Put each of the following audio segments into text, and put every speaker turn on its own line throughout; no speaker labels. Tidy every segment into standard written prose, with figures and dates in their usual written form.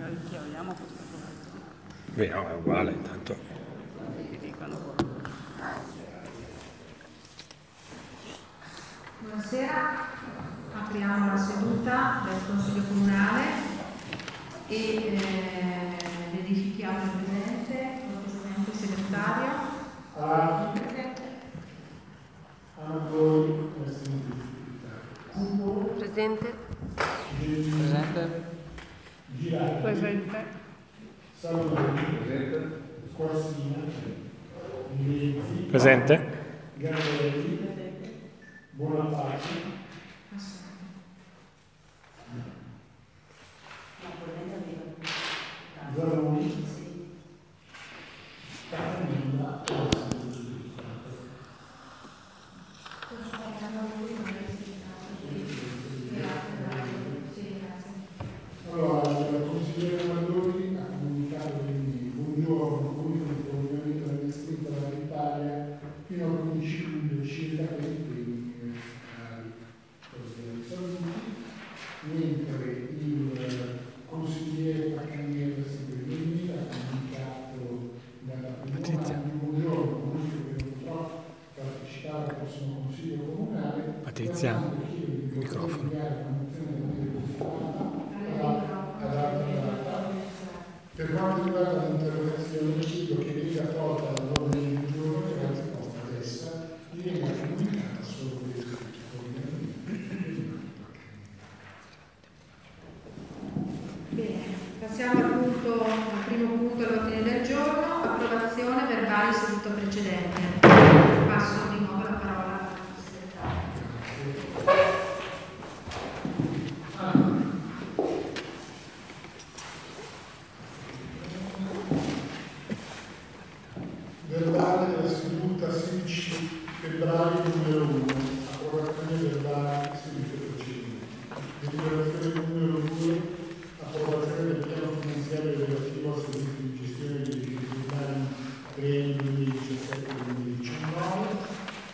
Chiariamo questa cosa.
Beh, no, è uguale, intanto.
Buonasera, apriamo la seduta del Consiglio Comunale e verifichiamo il presente, anche il segretario.
Presente.
Presente. Presente.
Presente?
Gabrielli, Buonapace, Zaroni, Caramella. Allora, il consigliere Mandoni ha comunicato quindi buongiorno, comunque il prolungamento dell'iscritto dall'Italia fino al 15 luglio circa per i impegni universitari saluti, mentre il consigliere Paccaniello Segretario ha comunicato dalla buongiorno, comunque per purtroppo partecipare al prossimo consiglio comunale.
Patrizia, il microfono.
Per quanto riguarda l'interrogazione, chiedo che venga tolta dall'ordine del giorno e la risposta adesso gli venga comunicata solo per iscritto.
Bene, passiamo al primo punto all'ordine del giorno, approvazione verbale seduta precedente. Passo di nuovo la parola al segretario.
Verbale della seduta 16 febbraio numero 1, approvazione verbale sedute precedenti. Deliberazione numero 2, approvazione del piano finanziario relativo al servizio di gestione dei rifiuti urbani per il 2017-2019.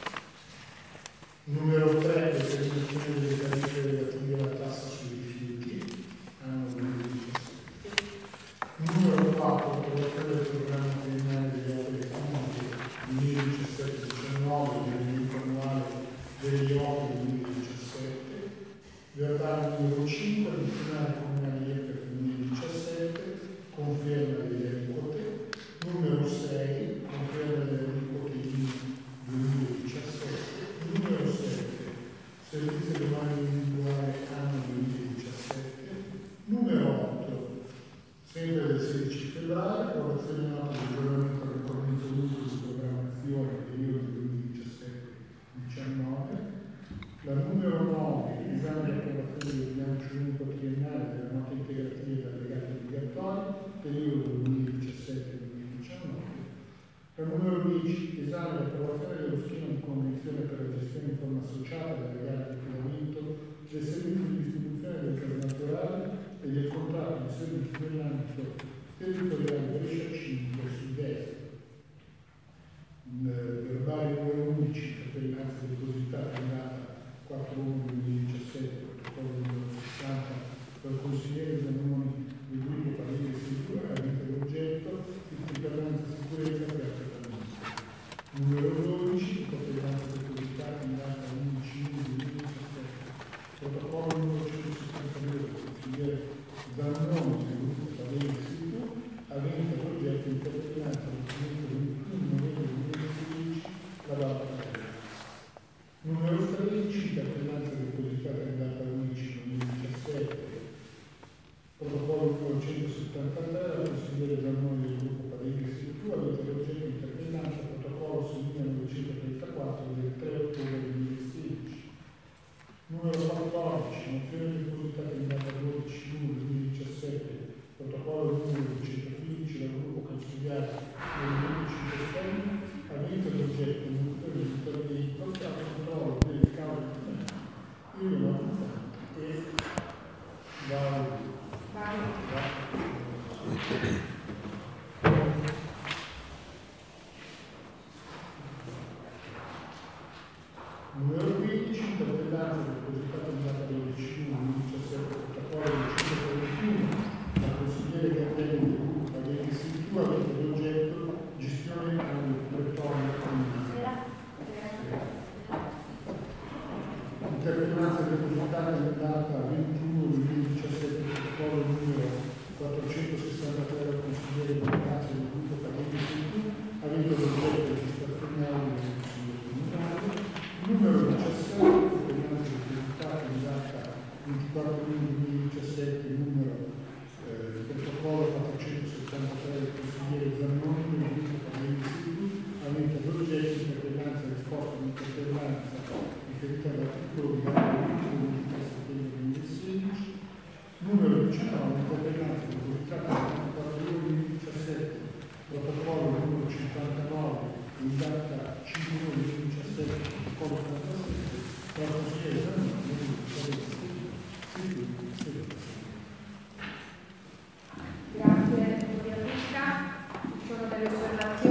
Numero 3, determinazione delle tariffe relative alla tassa sui rifiuti, anno 2017. Numero 4, approvazione del programma triennale delle opere pubbliche 2017-2019 e dell'elenco annuale delle opere 2017. Verbale numero 5, addizionale comunale IRPEF 2017, conferma delle aliquote. Numero 6, conferma delle aliquote IMU 2017. Numero 7, servizio domani individuale anno 2017. Numero 8, sempre del 16 febbraio, approvazione nota del regolamento del corrente utile di programmazione periodo 2017-19. La numero 9, esame di approvazione del bilancio unico triennale della nota integrativa e allegati obbligatori periodo 2017-2019. La numero 10, esame di approvazione dello schema di convenzione per la gestione in forma associata delle gare di affidamento del servizio di distribuzione del gas naturale e del contratto di servizio nell'ambito territoriale Brescia 5 sud-est. Verbale numero 11, interpellanza depositata in data 4/1/2017, protocollo numero 60 dal consigliere Zanoni del gruppo Parere Sicura, avente l'oggetto interpellanza sicurezza per trattamento. Numero 12, interpellanza depositata in data 11/1/2017, protocollo numero 162 del consigliere Zanoni del gruppo Parere Sicura, avente l'oggetto interpellanza del documento 21 novembre 2016, la data. Numero 13, interpellanza depositata in data 11/2017, protocollo numero 173 dal consigliere Zanoni del gruppo Parere Sicura, avente l'oggetto interpellanza protocollo 6934 del 3 ottobre 2016. Numero 14, mozione depositata in data 12/1/2017, protocollo numero 215 dal gruppo consigliare del 15 avente l'oggetto di mozione di intervento al controllo delle cause e numero 15, interpellanza depositata in data 12/1/2017, protocollo 531 dal consigliere consigliere che attende il gruppo degli istituti avente ad oggetto gestione elettronica comunale. Interpellanza depositata in data 21/2017, protocollo numero 463 al consigliere di Grazia del gruppo Padegni Istituti avente ad oggetto registrazione del consiglio comunale. Numero 17, interpellanza depositata in data 24/2017, numero protocollo 473 del consigliere Zannoni del gruppo Padegni Istituti avente ad oggetto interpellanza e risposta all'interpellanza riferita all'articolo di data 21 settembre 2016, numero 19, interpellanza depositata il 24/2017, protocollo numero 59, in data 5/2017, protocollo 47, dal consigliere Zannoni del gruppo Padegni Istituti.
Grazie, ci sono delle osservazioni?